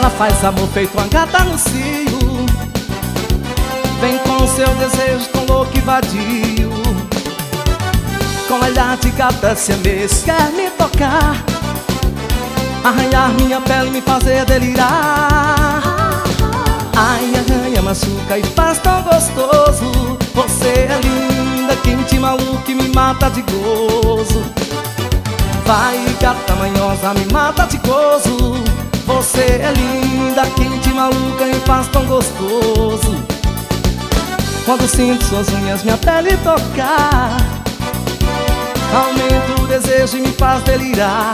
Ela faz amor feito uma gata no cio, vem com seu desejo tão louco e vadio. Com olhar de gata siamês quer me tocar, arranhar minha pele e me fazer delirar. Ai, arranha, machuca e faz tão gostoso. Você é linda, quente, maluca e me mata de gozo. Vai, gata manhosa, me mata de gozo. Você é linda, quente, maluca e me faz tão gostoso. Quando sinto suas unhas minha pele tocar, aumenta o desejo e me faz delirar.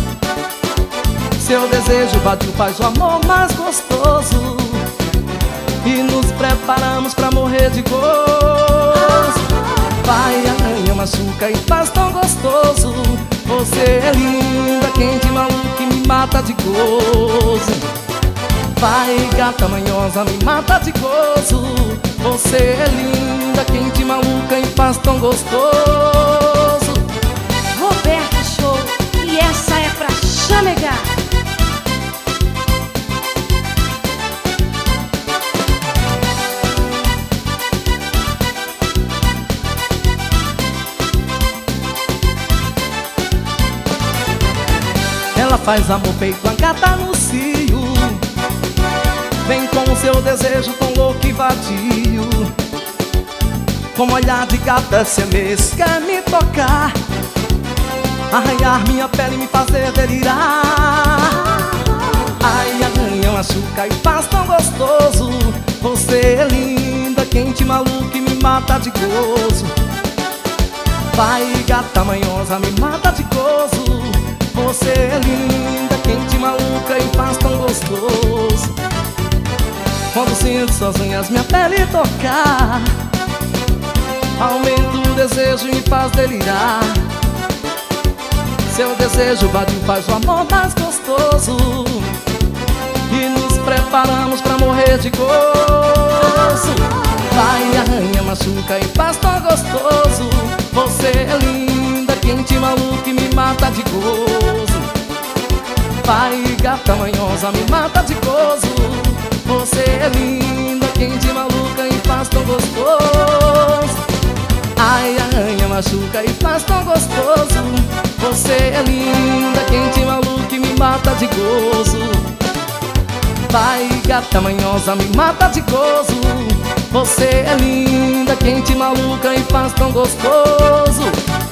Seu desejo vadio faz o amor mais gostoso, e nos preparamos pra morrer de gozo. Vai, arranha, machuca e faz tão gostoso. Você é linda, quente, maluca e me mata de gozo. Vai, gata manhosa, me mata de gozo. Você é linda, quente, maluca e faz tão gostoso. Roberto Show, e essa é pra chamegar. Ela faz amor feito uma gata no cio, vem com o seu desejo tão louco e vadio. Com olhar de gata siamês quer me tocar, arranhar minha pele e me fazer delirar. Ai, arranha, machuca e faz tão gostoso. Você é linda, quente, maluca e me mata de gozo. Vai, gata manhosa, me mata de gozo. Você é linda, quente, maluca e faz tão gostoso. Quando sinto suas unhas minha pele tocar, aumenta o desejo e me faz delirar. Seu desejo vadio faz o amor mais gostoso, e nos preparamos pra morrer de gozo. Vai, arranha, machuca e faz tão gostoso. Você é linda, quente, maluca e me mata de gozo. Vai, gata manhosa, me mata de gozo. Você é linda, quente, maluca e faz tão gostoso. Ai, arranha, machuca e faz tão gostoso. Você é linda, quente, maluca e me mata de gozo. Vai, gata manhosa, me mata de gozo. Você é linda, quente, maluca e faz tão gostoso.